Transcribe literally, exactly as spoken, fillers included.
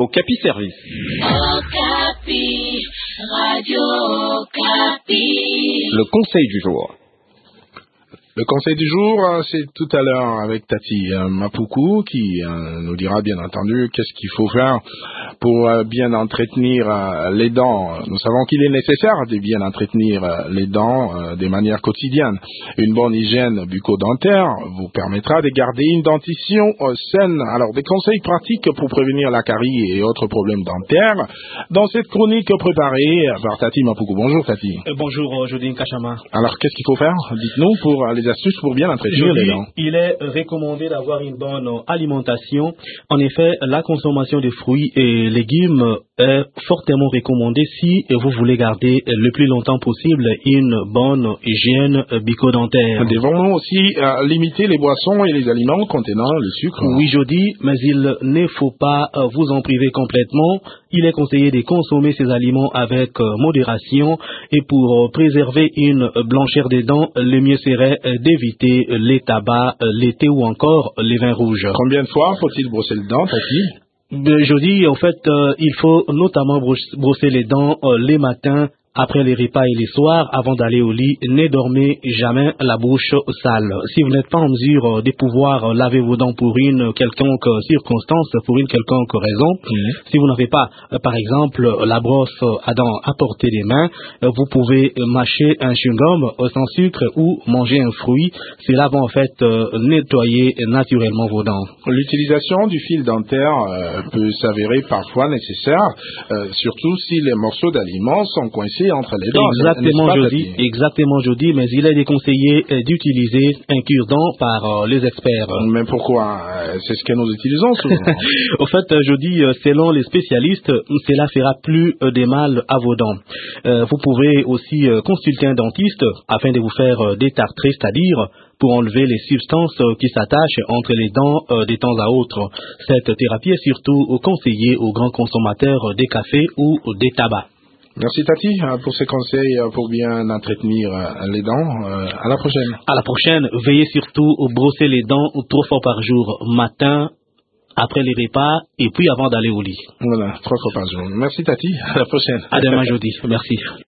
Okapi Service. Okapi, Radio Okapi. Le conseil du jour. Le conseil du jour, c'est tout à l'heure avec Tati Mapuku qui nous dira bien entendu qu'est-ce qu'il faut faire pour bien entretenir les dents. Nous savons qu'il est nécessaire de bien entretenir les dents de manière quotidienne. Une bonne hygiène bucco-dentaire vous permettra de garder une dentition saine. Alors, des conseils pratiques pour prévenir la carie et autres problèmes dentaires dans cette chronique préparée par Tati Mapuku. Bonjour Tati. Euh, bonjour Jodine Kachama. Alors, qu'est-ce qu'il faut faire? Dites-nous pour les astuces pour bien entretenir les dents. Il est recommandé d'avoir une bonne alimentation. En effet, la consommation de fruits et légumes est fortement recommandée si vous voulez garder le plus longtemps possible une bonne hygiène bucco-dentaire. Devons-nous aussi euh, limiter les boissons et les aliments contenant le sucre? Oui, je dis, mais il ne faut pas euh, vous en priver complètement. Il est conseillé de consommer ces aliments avec euh, modération et pour euh, préserver une blancheur des dents, le mieux serait euh, d'éviter les tabacs, euh, les thés ou encore les vins rouges. Combien de fois faut-il brosser les dents, Tati? Je dis, en fait, euh, il faut notamment brosser les dents euh, les matins, après les repas et les soirs, avant d'aller au lit. Ne dormez jamais la bouche sale. Si vous n'êtes pas en mesure de pouvoir laver vos dents pour une quelconque circonstance, pour une quelconque raison, mmh. si vous n'avez pas, par exemple, la brosse à dents à portée des mains, vous pouvez mâcher un chewing-gum sans sucre ou manger un fruit. Cela va en fait nettoyer naturellement vos dents. L'utilisation du fil dentaire euh, peut s'avérer parfois nécessaire, euh, surtout si les morceaux d'aliments sont coincés entre les dents. Exactement, je dis, exactement, je dis, mais il est déconseillé d'utiliser un cure-dent par euh, les experts. Mais pourquoi? C'est ce que nous utilisons souvent. Au fait, je dis, selon les spécialistes, cela fera plus euh, de mal à vos dents. Euh, vous pouvez aussi euh, consulter un dentiste afin de vous faire euh, détartrer, c'est-à-dire pour enlever les substances euh, qui s'attachent entre les dents euh, de temps à autre. Cette thérapie est surtout conseillée aux grands consommateurs des cafés ou des tabacs. Merci Tati pour ces conseils pour bien entretenir les dents. À la prochaine. À la prochaine. Veillez surtout à brosser les dents trois fois par jour, matin, après les repas et puis avant d'aller au lit. Voilà, trois fois par jour. Merci Tati. À la prochaine. À demain jeudi. Merci.